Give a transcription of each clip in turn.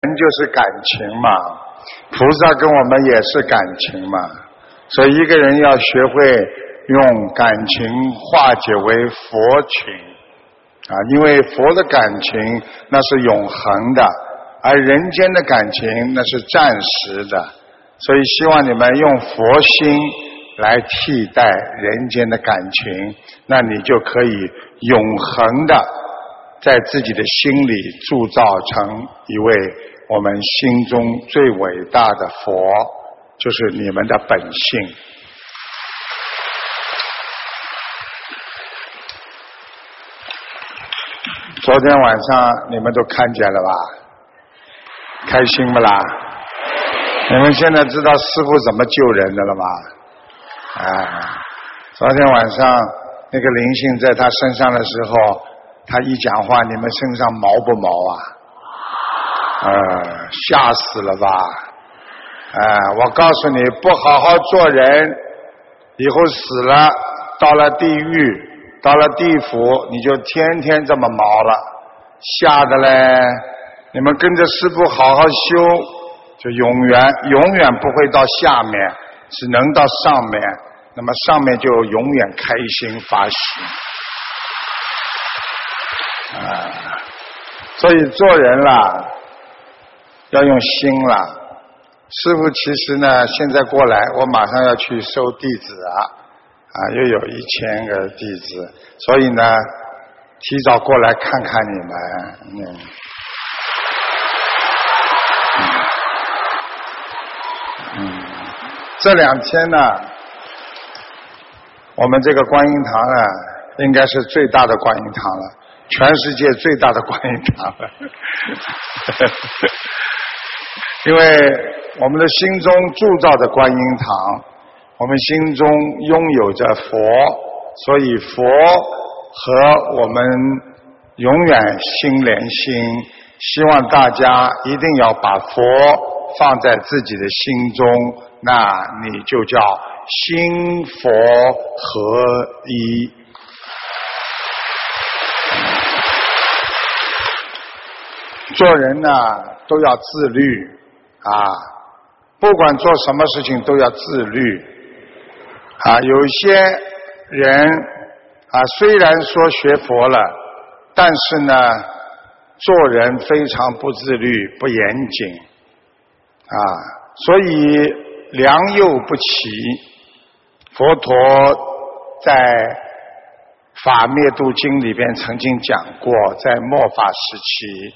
人就是感情嘛，菩萨跟我们也是感情嘛，所以一个人要学会用感情化解为佛情啊，因为佛的感情那是永恒的，而人间的感情那是暂时的，所以希望你们用佛心来替代人间的感情，那你就可以永恒的在自己的心里铸造成一位我们心中最伟大的佛，就是你们的本性。昨天晚上你们都看见了吧？开心不啦？你们现在知道师父怎么救人的了吗？昨天晚上那个灵性在他身上的时候，他一讲话，你们身上毛不毛啊？吓死了吧？我告诉你，不好好做人，以后死了，到了地狱，到了地府，你就天天这么毛了，吓得嘞！你们跟着师父好好修，就永远不会到下面，只能到上面，那么上面就永远开心发喜。所以做人啦，要用心啦。师父其实呢，现在过来，我马上要去收弟子又有1000个弟子，所以呢，提早过来看看你们。这2天呢，我们这个观音堂啊，应该是最大的观音堂了，全世界最大的观音堂了。因为我们的心中铸造的观音堂，我们心中拥有着佛，所以佛和我们永远心连心，希望大家一定要把佛放在自己的心中，那你就叫心佛合一。做人呢，都要自律不管做什么事情都要自律有些人虽然说学佛了，但是呢，做人非常不自律不严谨所以良莠不齐。佛陀在《法灭度经》里边曾经讲过，在末法时期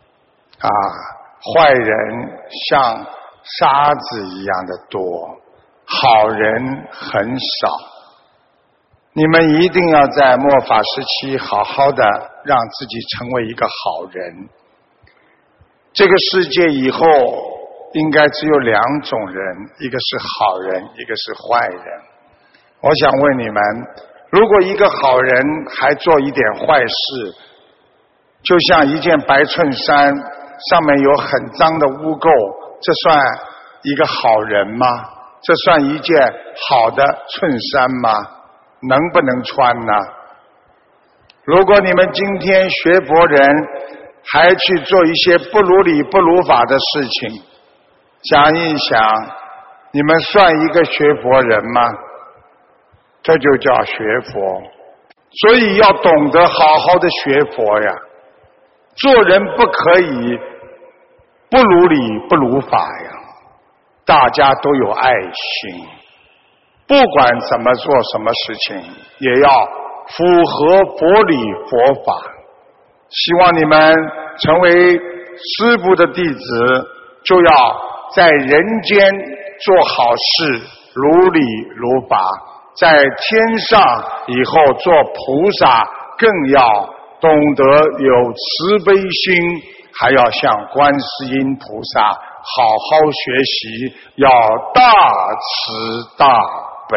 坏人像沙子一样的多，好人很少。你们一定要在末法时期好好的让自己成为一个好人。这个世界以后应该只有2种人，一个是好人，一个是坏人。我想问你们，如果一个好人还做一点坏事，就像一件白衬衫上面有很脏的污垢，这算一个好人吗？这算一件好的衬衫吗？能不能穿呢？如果你们今天学佛人还去做一些不如理不如法的事情，想一想，你们算一个学佛人吗？这就叫学佛。所以要懂得好好的学佛呀。做人不可以不如理不如法呀，大家都有爱心，不管怎么做什么事情，也要符合佛理佛法。希望你们成为师父的弟子，就要在人间做好事，如理如法，在天上以后做菩萨，更要懂得有慈悲心，还要向观世音菩萨好好学习，要大慈大悲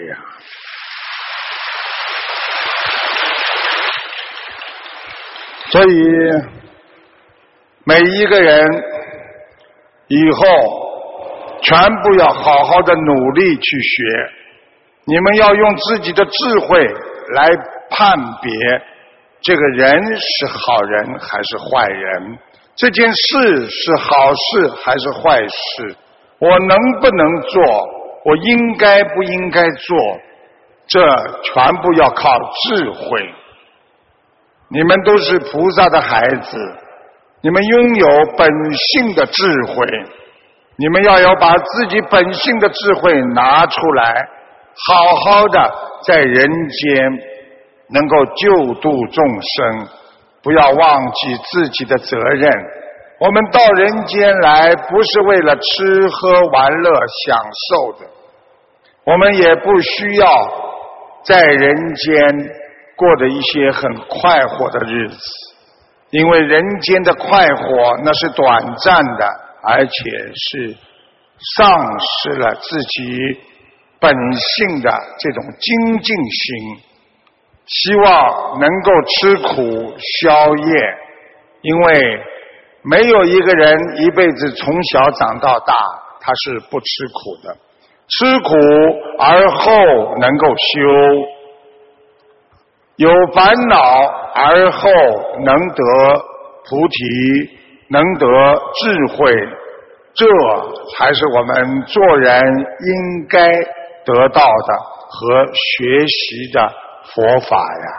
所以每一个人以后全部要好好的努力去学，你们要用自己的智慧来判别这个人是好人还是坏人， 这件事是好事还是坏事，我能不能做，我应该不应该做，这全部要靠智慧。你们都是菩萨的孩子，你们拥有本性的智慧，你们要把自己本性的智慧拿出来，好好的在人间能够救度众生，不要忘记自己的责任。我们到人间来不是为了吃喝玩乐享受的，我们也不需要在人间过着一些很快活的日子，因为人间的快活那是短暂的，而且是丧失了自己本性的这种精进心。希望能够吃苦消业，因为没有一个人一辈子从小长到大他是不吃苦的，吃苦而后能够修，有烦恼而后能得菩提，能得智慧，这才是我们做人应该得到的和学习的佛法呀。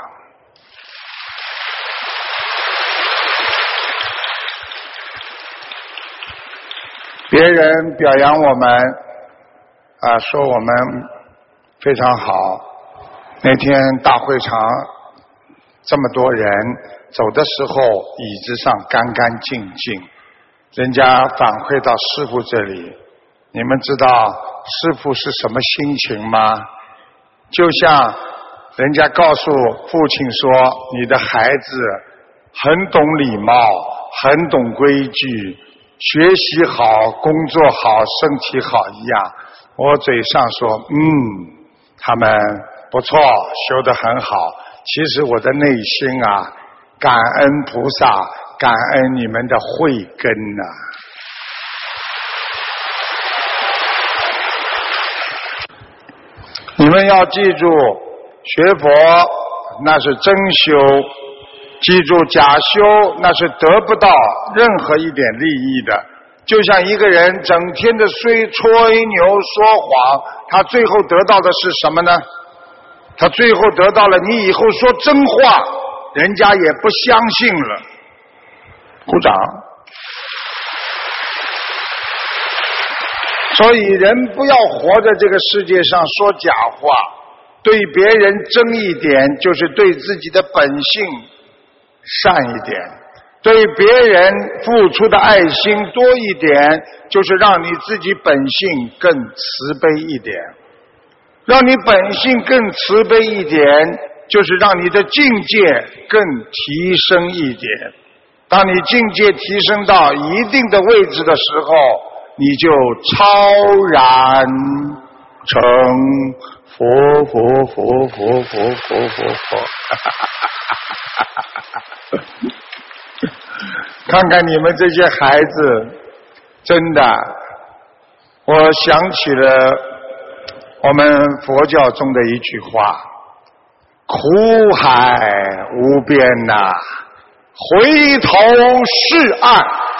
别人表扬我们说我们非常好，那天大会场这么多人，走的时候椅子上干干净净，人家反馈到师父这里，你们知道师父是什么心情吗？就像人家告诉父亲说你的孩子很懂礼貌，很懂规矩，学习好，工作好，身体好一样。我嘴上说他们不错，修得很好，其实我的内心感恩菩萨，感恩你们的慧根你们要记住，学佛那是真修，记住假修那是得不到任何一点利益的。就像一个人整天的吹牛说谎，他最后得到的是什么呢？他最后得到了你以后说真话人家也不相信了。鼓掌。所以人不要活在这个世界上说假话，对别人真一点就是对自己的本性善一点，对别人付出的爱心多一点，就是让你自己本性更慈悲一点。让你本性更慈悲一点，就是让你的境界更提升一点。当你境界提升到一定的位置的时候，你就超然成佛。看看你们这些孩子，真的，我想起了我们佛教中的一句话：苦海无边回头是岸。